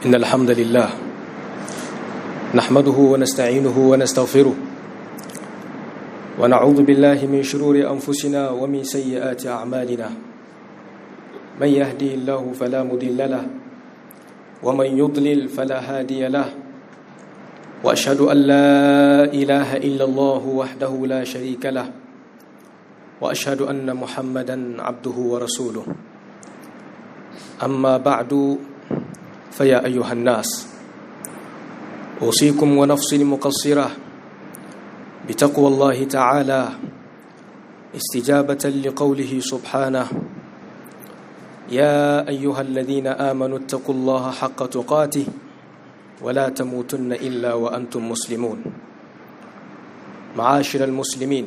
إن الحمد لله نحمده ونستعينه ونستغفره ونعوذ بالله من شرور أنفسنا ومن سيئات أعمالنا من يهدي الله فلا مضل له ومن يضلل فلا هادي له وأشهد أن لا إله إلا الله وحده لا شريك له وأشهد أن محمدا عبده ورسوله أما بعد فيا أيها الناس أوصيكم ونفسي المقصرة بتقوى الله تعالى استجابة لقوله سبحانه يا أيها الذين آمنوا اتقوا الله حق تقاته ولا تموتن إلا وأنتم مسلمون. معاشر المسلمين،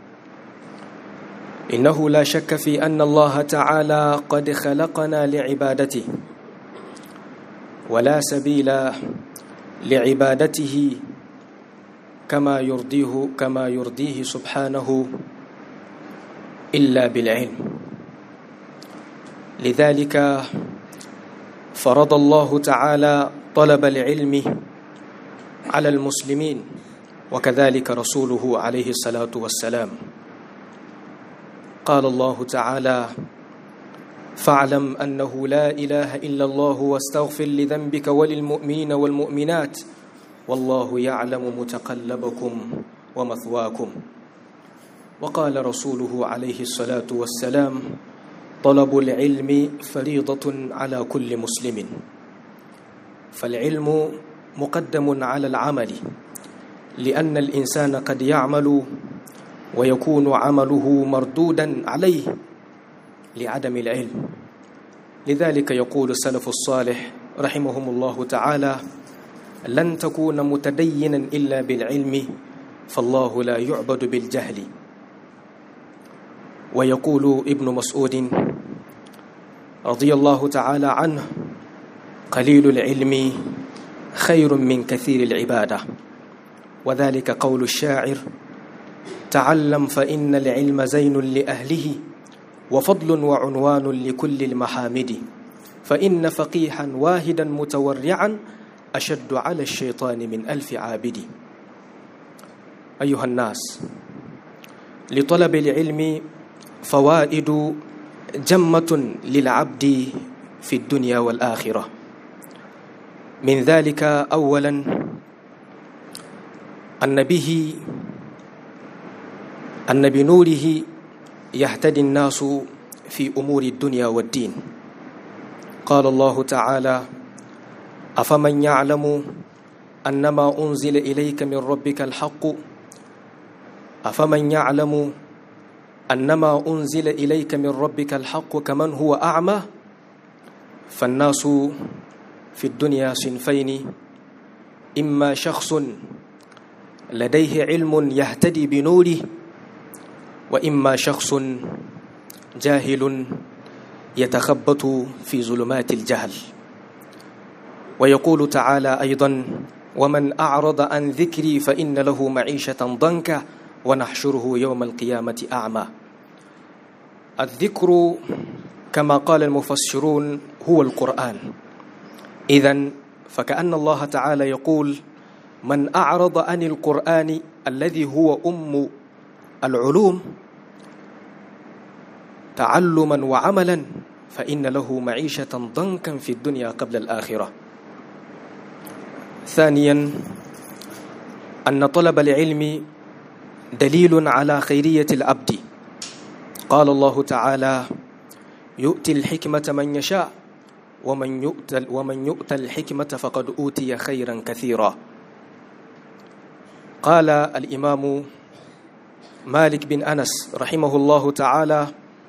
إنه لا شك في أن الله تعالى قد خلقنا لعبادته، ولا سبيل لعبادته كما يرضيه سبحانه إلا بالعلم. لذلك فرض الله تعالى طلب العلم على المسلمين، وكذلك رسوله عليه الصلاة والسلام. قال الله تعالى فاعلم أنه لا إله إلا الله واستغفر لذنبك وللمؤمنين والمؤمنات والله يعلم متقلبكم ومثواكم. وقال رسوله عليه الصلاة والسلام طلب العلم فريضة على كل مسلم. فالعلم مقدم على العمل، لأن الإنسان قد يعمل ويكون عمله مردودا عليه لعدم العلم. لذلك يقول السلف الصالح رحمهم الله تعالى لن تكون متدينا إلا بالعلم فالله لا يعبد بالجهل. ويقول ابن مسعود رضي الله تعالى عنه قليل العلم خير من كثير العبادة. وذلك قول الشاعر تعلم فإن العلم زين لأهله وفضل وعنوان لكل المحامد فإن فقيها واحدا متورعا أشد على الشيطان من 1000 عابد. أيها الناس، لطلب العلم فوائد جمة للعبد في الدنيا والآخرة. من ذلك أولا أن بنوره يهتدي الناس في أمور الدنيا والدين. قال الله تعالى أفمن يعلم أنما أنزل إليك من ربك الحق أفمن يعلم أنما أنزل إليك من ربك الحق كمن هو أعمى. فالناس في الدنيا صنفين، إما شخص لديه علم يهتدي بنوره، وإما شخص جاهل يتخبط في ظلمات الجهل. ويقول تعالى أيضا ومن أعرض عن ذكري فإن له معيشة ضنكا ونحشره يوم القيامة أعمى. الذكر كما قال المفسرون هو القرآن. إذن فكأن الله تعالى يقول من أعرض عن القرآن الذي هو أم العلوم تعلما وعملا فإن له معيشة ضنكا في الدنيا قبل الآخرة. ثانيا أن طلب العلم دليل على خيرية العبد. قال الله تعالى يؤتي الحكمة من يشاء ومن يؤت الحكمة فقد أوتي خيرا كثيرا. قال الإمام مالك بن أنس رحمه الله تعالى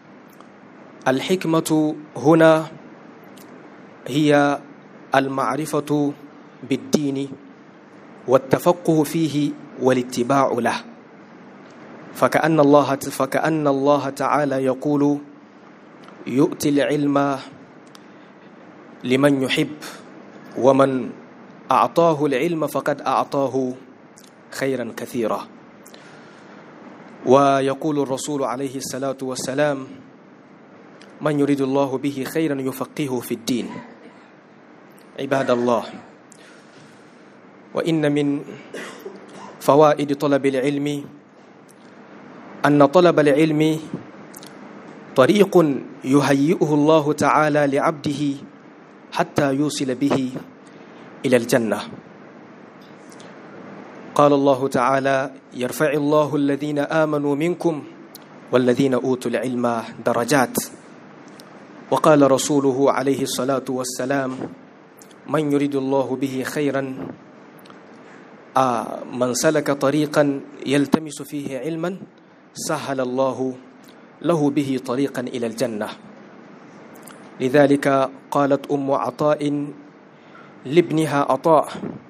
الحكمة هنا هي المعرفة بالدين والتفقه فيه والاتباع له. فكأن الله تعالى يقول يؤتي العلم لمن يحب، ومن أعطاه العلم فقد أعطاه خيرا كثيرا. ويقول الرسول عليه الصلاة والسلام من يريد الله به خيرا يفقهه في الدين. عباد الله، وإن من فوائد طلب العلم أن طلب العلم طريق يهيئه الله تعالى لعبده حتى يوصل به إلى الجنة. قال الله تعالى: يرفع الله الذين آمنوا منكم والذين أوتوا العلم درجات. وقال رسوله عليه الصلاة والسلام: من يريد الله به خيرا من سلك طريقا يلتمس فيه علما سهل الله له به طريقا إلى الجنة. لذلك قالت أم عطاء لابنها عطاء: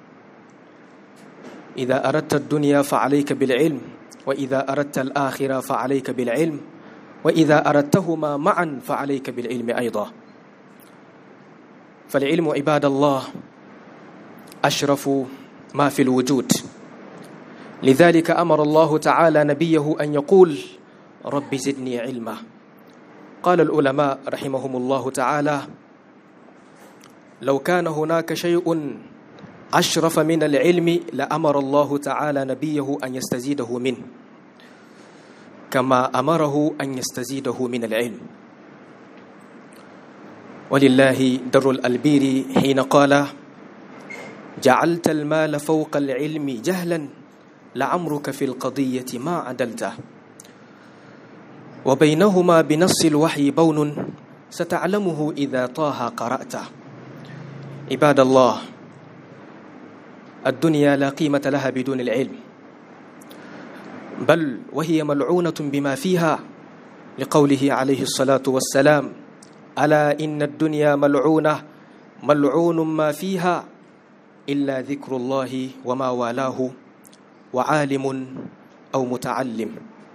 إذا أردت الدنيا فعليك بالعلم، وإذا أردت الآخرة فعليك بالعلم، وإذا أردتهما معا فعليك بالعلم أيضا. فالعلم عباد الله أشرف ما في الوجود، لذلك أمر الله تعالى نبيه أن يقول: رب زدني علما. قال العلماء رحمهم الله تعالى: لو كان هناك شيء أشرف من العلم لأمر الله تعالى نبيه أن يستزيده منه، كما أمره أن يستزيده من العلم. ولله در الألبيري حين قال: جعلت المال فوق العلم جهلا لعمرك في القضية ما عدلته، وبينهما بنص الوحي بون ستعلمه إذا طه قرأته. عباد الله، الدنيا لا قيمة لها بدون العلم، بل وهي ملعونة بما فيها، لقوله عليه الصلاة والسلام: ألا إن الدنيا ملعونة ملعون ما فيها إلا ذكر الله وما والاه وعالم أو متعلم.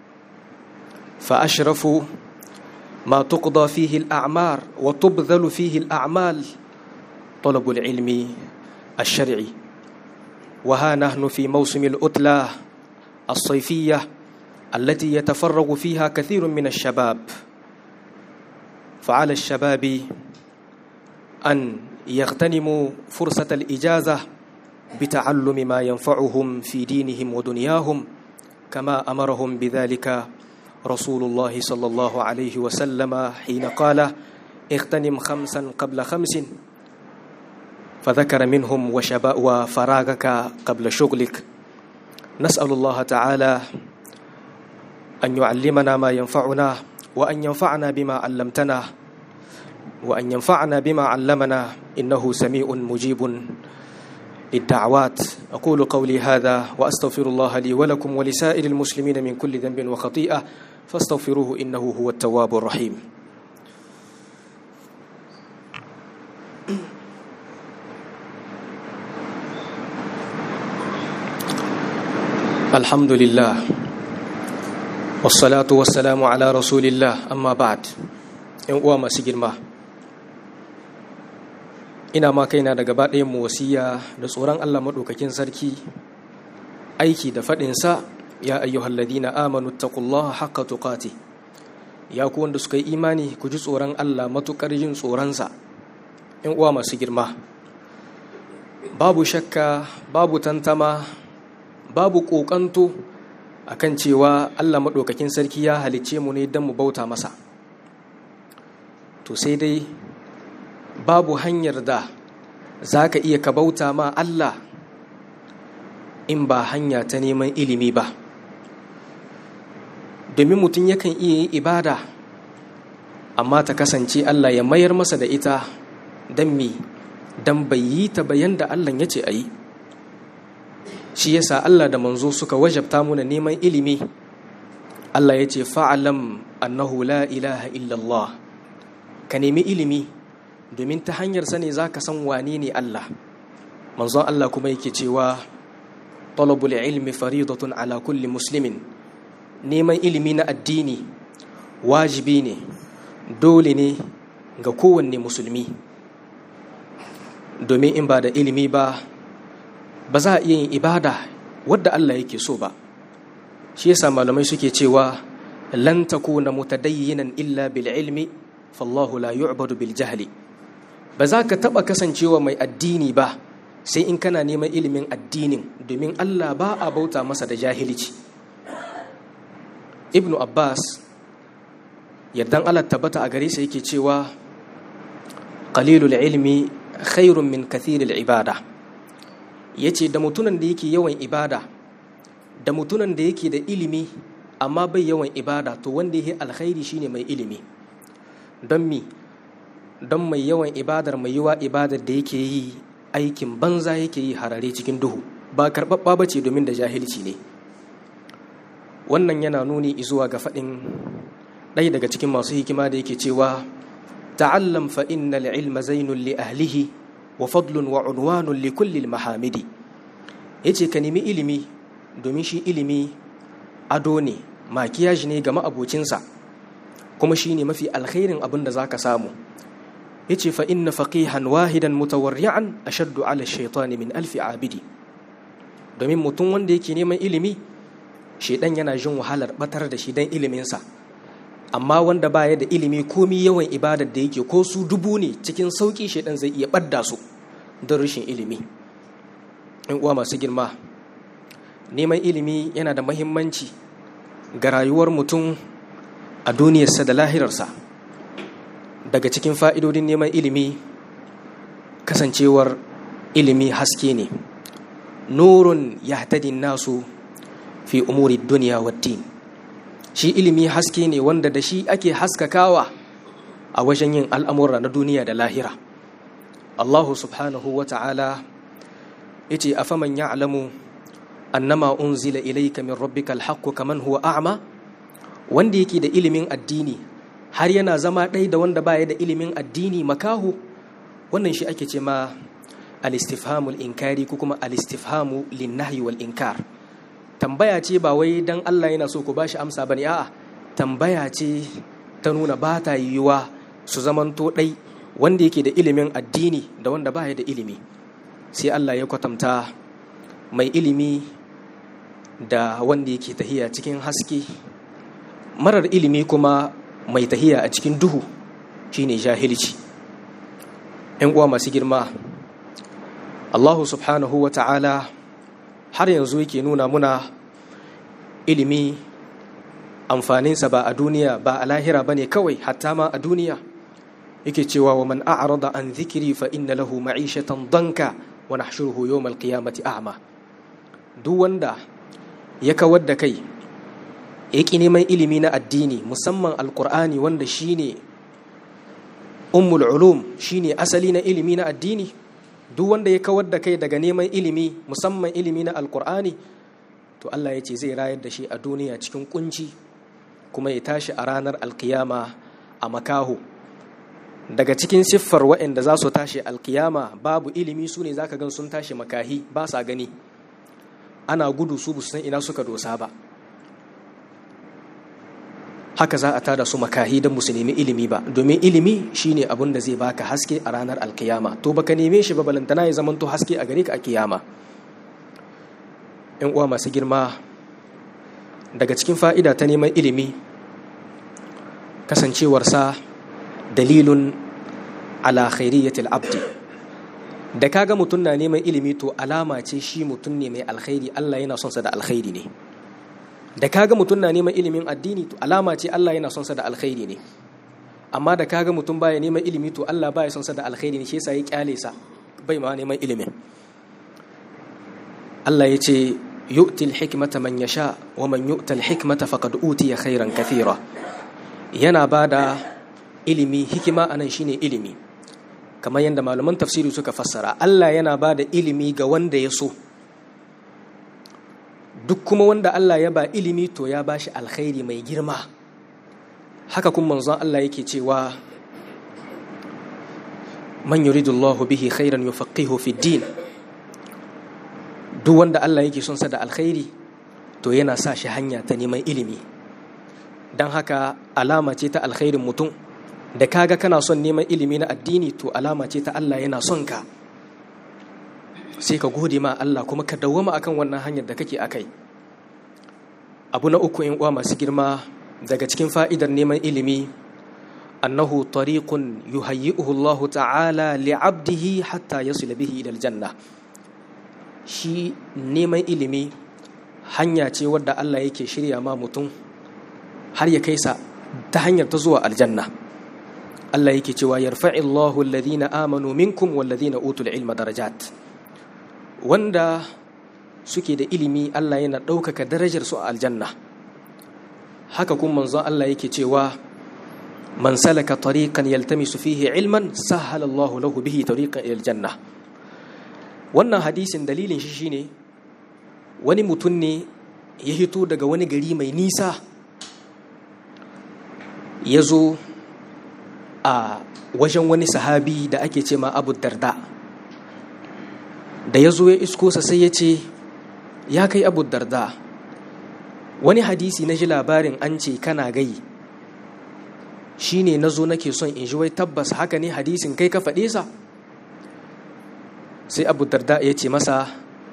فأشرف ما تقضى فيه الأعمار وتبذل فيه الأعمال طلب العلم الشرعي. وها نحن في موسم الأتلة الصيفية التي يتفرغ فيها كثير من الشباب، فعلى الشباب أن يغتنموا فرصة الإجازة بتعلم ما ينفعهم في دينهم ودنياهم، كما أمرهم بذلك رسول الله صلى الله عليه وسلم حين قال: اغتنم 5 قبل 5، فذكر منهم وفراغك قبل شغلك. نسأل الله تعالى أن يعلمنا ما ينفعنا، وأن ينفعنا بما علمتنا، وأن ينفعنا بما علمنا، إنه سميع مجيب للدعوات. أقول قولي هذا وأستغفر الله لي ولكم ولسائر المسلمين من كل ذنب وخطيئة، فاستغفروه إنه هو التواب الرحيم. الحمد لله والصلاة والسلام على رسول الله. أما بعد، ‘yan uwa masu girma, ina ma kaina da gaba ɗayan mu wasiya da tsoron Allah maɗaukakin sarki, aiki da faɗinsa: ya ayyuhalladhina amanu taqullaha haqqa tuqati. Ya ku wanda suka yi imani, ku ji tsoron Allah matuƙar yin tsoronsa. ‘yan uwa masu girma, babu shakka, babu tantama, babu ƙoƙanto akan cewa Allah maɗaukakin sarki ya halicce mu ne don mu bauta masa. To sai dai babu hanyar da za ka iya ka bauta ma Allah in ba hanya ta neman ilimi ba, domin mutum yakan iya yin ibada amma ta kasance Allah ya mayar masa da ita don me, don bai yi ta bayan da Allah ya ce a yi. Shi yasa Allah da manzo suka wajabta muna neman ilimi. Allah ya ce: fa'alam annahu la ilaha illallah. Ka nemi ilimi, domin ta hanyar sa ne za ka san wane ne Allah. Manzon Allah kuma yake cewa: talabul ilmi faridatun ala kulli muslimin. Neman ilimi na addini wajibi ne, dole ne ga kowanne musulmi, domin in ba da ilimi ba za a iya yin ibada wadda Allah yake so ba. Shi yasa malamai suke cewa: lan takuna mutadayyinan illa bil ilmi fallahu la yu'badu bil jahli. ba za ka taɓa kasancewa mai addini ba sai in kana neman ilimin addinin, domin Allah ba a bauta masa da jahilci. Ibn Abbas yardan Allah tabbata a gare sa yake cewa qalilul ilmi khairun min kathiril ibada. Yace da mutunan da yake yawan ibada da mutunan da yake da ilimi amma bai yawan ibada, to wanda yake alkhairi shine mai ilimi. Don mai yawan ibadar mai yiwa ibadar da yake yi aikin banza yake yi harare cikin duhu, ba karɓaɓɓa ba ce domin da jahilci ne. Wannan yana nuni zuwa ga faɗin ɗaya daga cikin masu hikima da yake cewa ta'allam fa innal ilma zainun li ahlihi wa fadlun wa unwanun li kulli mahamidi. Yace ka nemi ilimi domin shi ilimi ado ne, makiyaji ne ga ma'abocinsa, kuma shi ne mafi alkhairin abin da za ka samu. Yace fa inna faqihan wahidan mutawarri'an ashaddu ala shaitani min alfi abidi. Domin mutum wanda yake neman ilimi, shaidan yana jin wahalar batar da shi dan iliminsa, amma wanda baya da ilimi komi yawan ibadar da yake ko su 1000 ne cikin sauki shaidan zai iya ɓadda su don rashin ilimi. In uwa masu girma, neman ilimi yana da mahimmanci ga rayuwar mutum a duniyarsa da lahirarsa. Daga cikin fa'idodin neman ilimi, kasancewar ilimi haske ne, nurun yahtadin nasu fi umuri duniya waddin. Shi ilimi haske ne wanda da shi ake haskakawa a wajen yin al'amura na duniya da lahira. Allahu subhanahu wa ta'ala yace afaman ya'lamu annama unzila ilayka min rabbikal haqqu kaman huwa a'ma. Wanda yake da ilimin addini har yana zama ɗai da wanda baya da ilimin addini makaho, wannan shi ake ce ma al-istifhamul inkari ko kuma al-istifhamu lin-nahyi wal inkar. Tambaya ce ba wai dan Allah yana so ku bashi amsa bane, a'a tambaya ce ta nuna ba ta yiwuwa su zamanto ɗai wanda yake da ilimin addini da wanda baya da ilimi. Sai Allah ya kwatanta mai ilimi da wanda yake tahiya cikin haske, marar ilimi kuma mai tahiya a cikin duhu, shine jahilci. ‘Yan uwa masu girma, Allahu subhanahu wa ta'ala har yanzu yake nuna muna ilimi amfaninsa ba a duniya ba a lahira ba ne kawai, hatta ma a duniya. Yake cewa wa man a'rada an zikiri fa inna lahu ma'ishatan danka wa nahshuruhu yawmal qiyamati a'ma. Duk wanda ya kawar da kai ya ƙi neman ilimi na addini, musamman alƙur'ani wanda shine ummul ulum, shine asali na ilimi na addini, duk wanda ya kawar da kai daga neman ilimi musamman ilimi na alƙur'ani, to Allah ya ce zai rayar da shi a duniya cikin kunci, kuma ya tashi a ranar alkiyama a makaho. Daga cikin siffar waɗanda za su tashi alkiyama babu ilimi su ne za ka gan sun tashi makahi, ba sa gani, ana gudu su bu san ina suka dosa ba. Haka za a tada su makahi don musu nemi ilimi ba, domin ilimi shine abin da zai baka haske a ranar alkiyama. To baka neme shi ba, balantana ya zamanto haske a gare ka a kiyama. ‘Yan uwa masu girma, daga cikin fa'ida ta neman ilimi, kasancewarsa dalilun ala khairiyyatil abdi. Da kaga mutum na neman ilimi, to alama ce shi mutum ne mai alkhairi, Allah yana son sa da alkhairi ne. Da kaga mutum na neman ilimin addini, to alama ce Allah yana son sa da alkhairi ne. Amma da kaga mutum baya neman ilimi, to Allah baya son sa da alkhairi ne, shi yasa ya kyale sa bai ma neman ilimin. Allah ya ce yu'til hikmata man yasha wa man yu'tal hikmata faqad utiya khairan kathira. Yana bada ilimi, hikima anan shine ilimi, kamar yadda malaman tafsiri suka fassara. Allah yana bada ilimi ga wanda ya so. Duk kuma wanda Allah ya ba ilimi, to ya bashi alkhairi mai girma. Haka kuma manzon Allah yake cewa man yuridullahu bihi khairan yufaqihu fid din. Duk wanda Allah yake son sa da alkhairi, to yana sa shi hanya ta neman ilimi. Dan haka alama ce ta alkhairin mutum. Da kaga kana son neman ilimi na addini, to alama ce ta Allah yana son ka. Sai ka gode ma Allah kuma ka dawwama akan wannan hanyar da kake akai. Abu na uku, in uwa masu girma, daga cikin fa'idar neman ilimi, annahu tariqun yuhayyi'uhu Allah ta'ala li'abdihi hatta yasila bihi ila aljanna. Shi neman ilimi hanya ce wadda Allah yake shirya ma mutum har ya kai sa ta hanyar ta zuwa aljanna. Allah yake cewa yarfa'illahu alladhina amanu minkum walladhina utul ilma darajat. Wanda suke da ilimi Allah yana ɗaukaka darajar su a aljanna. Haka kuma manzon Allah yake cewa man salaka tariqan yaltamisu fihi ilman sahala Allahu lahu bihi tariqan ila aljanna. Wannan hadisin dalilin shi shine wani mutum ne ya hito daga wani gari mai nisa ya zo a wajen wani sahabi da ake ce ma Abu Darda. Da ya zo ya isko sa sai ya ce, ya kai Abu Darda, wani hadisi na ji labarin an ce kana gai, shi ne na zo nake son in ji wai tabbas haka ne hadisin kai ka faɗe sa? Sai Abu Darda ya ce masa,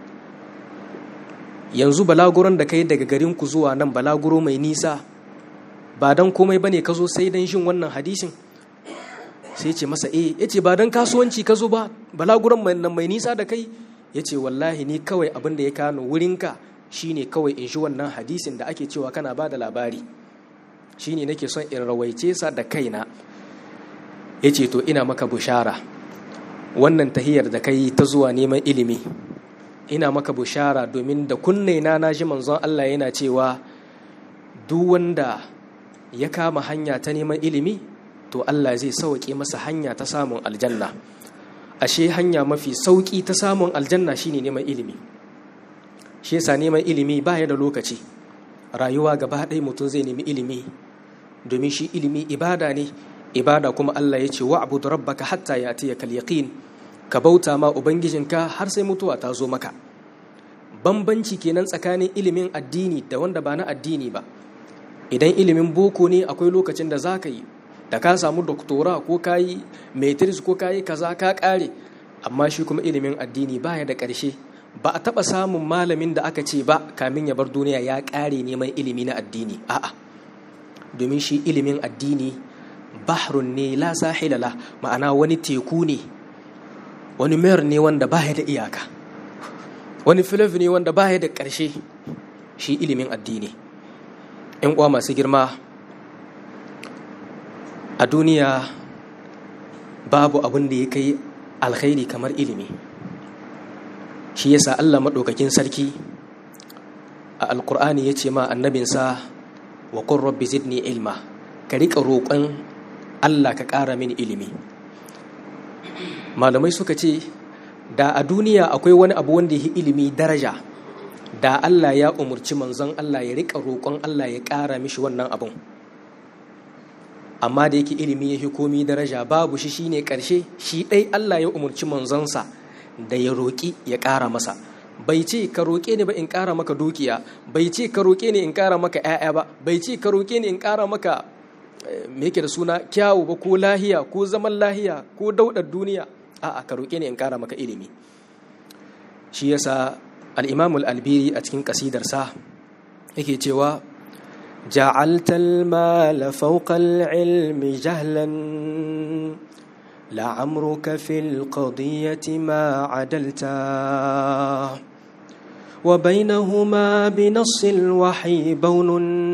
yanzu balaguron da kai daga garinku zuwa nan balaguro mai nisa ba don komai bane ka zo sai don shin wannan hadisin? Sai ce masa ya ce ba don kasuwanci ka zo ba balaguron mai nisa da kai? Ya ce wallahi ni kawai abin da ya kano wurinka shine kawai in shi wannan hadisin da ake cewa kana ba da labari, shine nake son in rawaice sa da kaina. Ya ce to ina maka bushara, wannan tahiyar da kai ta zuwa neman ilimi, ina maka bushara domin da kunnaina na ji manzon Allah yana cewa duk wanda ya kama hanya ta neman ilimi to Allah zai sauke masa hanya ta samun aljanna. Ashe hanya mafi sauki ta samun aljanna shine neman ilimi. Shi yasa neman ilimi baya da lokaci, rayuwa gaba ɗaya mutum zai nemi ilimi, domin shi ilimi ibada ne. Ibada kuma Allah ya ce wa'bud rabbaka hatta ya'tiyakal yaqin, ka bauta ma ubangijinka har sai mutuwa ta zo maka. Bambanci kenan tsakanin ilimin addini da wanda ba na addini ba. Idan ilimin boko ne akwai lokacin da za ka yi, da ka samu doktora ko ka yi maitris ko ka yi kaza ka kare. Amma shi kuma ilimin addini baya da ƙarshe. Ba a taɓa samun malamin da aka ce ba kamin ya bar duniya ya ƙare neman ilimi na addini, a'a. Domin shi ilimin addini bahrun ne la sahila la, ma'ana wani teku ne, wani mayar ne wanda baya da iyaka, wani filaf ne wanda baya da ƙarshe. Shi ilimin addini, ‘yan uwa masu girma, a duniya babu abin da ya kai alkhairi kamar ilimi. Shi yasa Allah maɗaukakin sarki a alkur'ani ya ce ma annabinsa wa qur rabbi zidni ilma, ka riƙa roƙon Allah ka ƙara mini ilimi. Malamai suka ce da a duniya akwai wani abu wanda ya ilimi daraja, da Allah ya umurci manzon Allah ya riƙa roƙon Allah ya ƙara mishi wannan abun. Amma da yake ilimi ya fi komi daraja, babu shi shine ƙarshe, shi ɗai Allah ya umurci manzonsa da ya roƙi ya ƙara masa. Bai ce ka roƙe ni ba in ƙara maka dukiya, bai ce ka roƙe ni in ƙara maka ‘ya'ya ba, bai ce ka roƙe ni in ƙara maka me yake da suna kyawu ba, ko lahiya ko zaman lahiya ko daudar duniya. A'a, ka roƙe ni in ƙara maka ilimi. Shi yasa al-Imam al-Albiri a cikin ƙasidarsa yake cewa جعلت المال فوق العلم جهلا لعمرك في القضية ما عدلت وبينهما بنص الوحي بون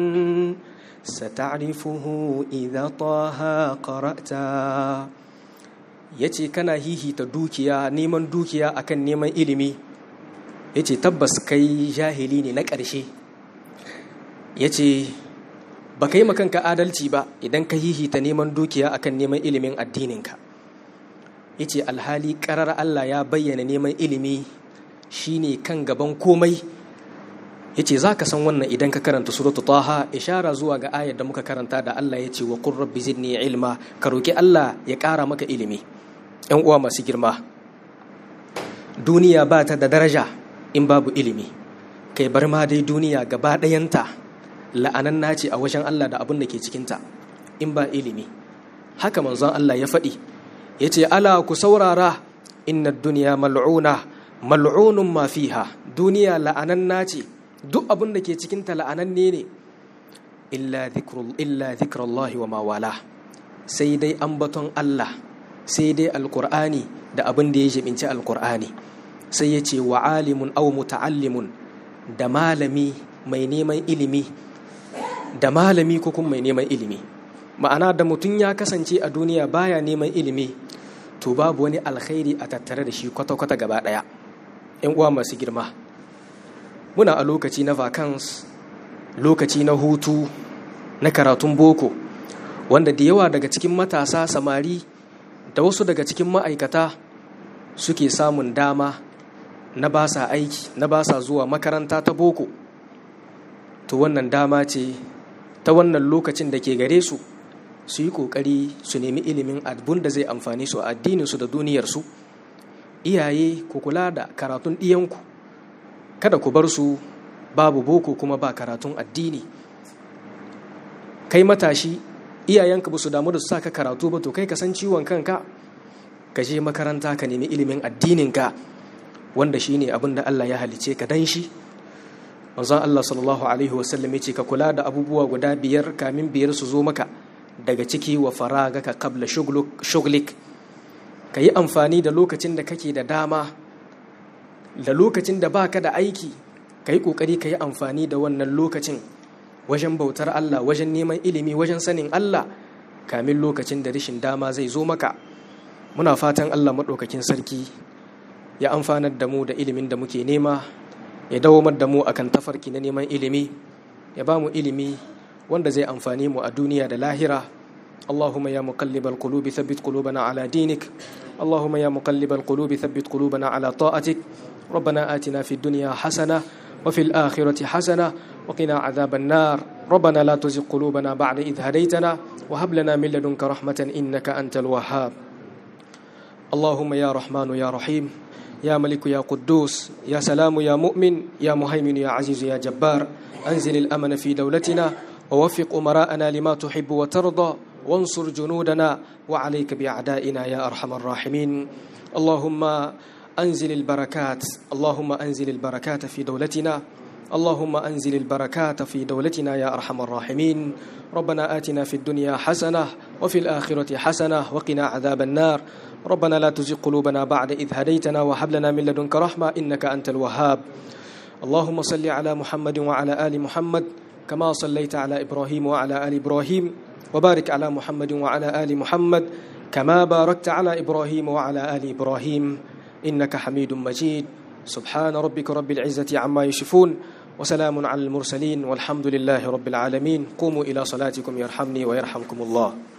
ستعرفه إذا طه قرأت. yace kana hihita dukiya, neman dukiya akan neman ilimi, yace tabbas kai jahili ne na ƙarshe. Yace ba kai makanka adalci ba idan ka hihita neman dukiya akan neman ilimin addininka. Yace alhali ƙarar Allah ya bayyana neman ilimi shine kan gaban komai. Yace zaka san wannan idan ka karanta suratu Taha, ishara zuwa ga ayar da muka karanta da Allah yace wa qur rabbi zidni ilma, ka roki Allah ya ƙara maka ilimi. ‘Yan uwa masu girma, duniya ba ta da daraja in babu ilimi, kai bar ma dai duniya gaba ɗayanta la'ananna ce a wajen Allah da abin da ke cikinta in ba ilimi. Haka manzon Allah ya faɗi, ya ce ala ku saurara, inna duniya mal'una mal'unun ma fiha, duniya la'ananna ce, duk abin da ke cikinta la'ananne ne, illa zikrallahi wa mawala, sai dai ambaton Allah, sai dai alkur'ani da abin da ya jibinci alkur'ani. Sai ya ce wa alimun aw muta'allimun, da malami mai neman ilimi, da malami ko kuma mai neman ilimi. Ma'ana da mutum ya kasance a duniya baya neman ilimi, to babu wani alkhairi a tattare da shi kwata-kwata gaba ɗaya. 'Yan uwa masu girma, muna a lokaci na vacance, lokaci na hutu na karatun boko, wanda da yawa daga cikin matasa samari da wasu daga cikin ma'aikata suke samun dama na ba sa aiki, na ba sa zuwa makaranta ta boko. To wannan dama ce ta wannan lokacin da ke gare su yi ƙoƙari su nemi ilimin abun da zai amfani su a addininsu da duniyarsu. Iyaye, ku kula da karatun ɗiyanku, kada ku bar su babu boko kuma ba karatun addini. Kai matashi, iyayenka ba su damu da su sa ka karatu ba, to kai ka san ciwon kanka, ka je makaranta ka nemi ilimin addininka, wanda shine abin da Allah ya halice ka dan shi. Manzon Allah sallallahu alaihi wasallam ya ce ka kula da abubuwa guda 5 kamin 5 su zo maka, daga ciki wa faragaka qabla shughlik. Ka yi amfani da lokacin da kake da dama, da lokacin da baka da aiki, ka yi ƙoƙari ka yi amfani da wannan lokacin wajen bautar Allah, wajen neman ilimi, wajen sanin Allah, kamin lokacin da rashin dama zai zo maka. Muna fatan Allah maɗaukakin sarki ya amfanar da mu da ilimin da muke nema, ya dawamar da mu akan tafarki na neman ilimi, ya ba mu ilimi wanda zai amfani mu a duniya da lahira. اللهم يا مقلب القلوب ثبت قلوبنا على دينك، اللهم يا مقلب القلوب ثبت قلوبنا على طاعتك. ربنا آتنا في الدنيا حسنة وفي الآخرة حسنة وقنا عذاب النار. ربنا لا تزغ قلوبنا بعد إذ هديتنا وهب لنا من لدنك رحمة إنك أنت الوهاب. اللهم يا رحمن يا رحيم يا ملك يا قدوس يا سلام يا مؤمن يا مهيمن يا عزيز يا جبار، أنزل الأمن في دولتنا ووفق أمراءنا لما تحب وترضى، وانصر جنودنا وعليك بأعدائنا يا أرحم الراحمين. اللهم أنزل البركات، اللهم أنزل البركات في دولتنا، اللهم أنزل البركات في دولتنا يا أرحم الراحمين. ربنا آتنا في الدنيا حسنة وفي الآخرة حسنة وقنا عذاب النار. ربنا لا تزغ قلوبنا بعد إذ هديتنا وهب لنا من لدنك رحمة إنك أنت الوهاب. اللهم صل على محمد وعلى آل محمد كما صليت على إبراهيم وعلى آل إبراهيم، وبارك على محمد وعلى آل محمد كما باركت على إبراهيم وعلى آل إبراهيم إنك حميد مجيد. سبحان ربك رب العزة عما يصفون وسلام على المرسلين والحمد لله رب العالمين. قوموا إلى صلاتكم يرحمني ويرحمكم الله.